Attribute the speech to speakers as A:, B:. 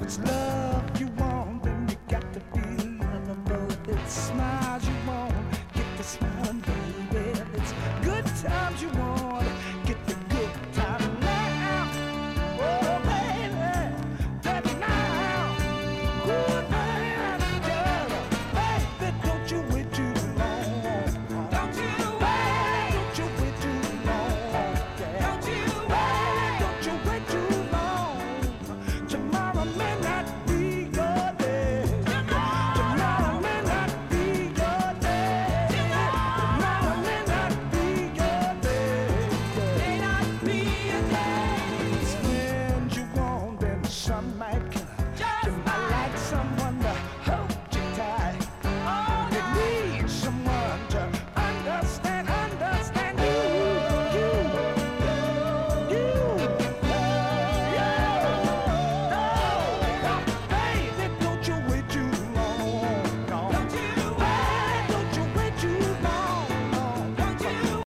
A: it's love you want, then you got to feel lovable. If it's smiles you want, get the smiling, baby. If it's good times you want,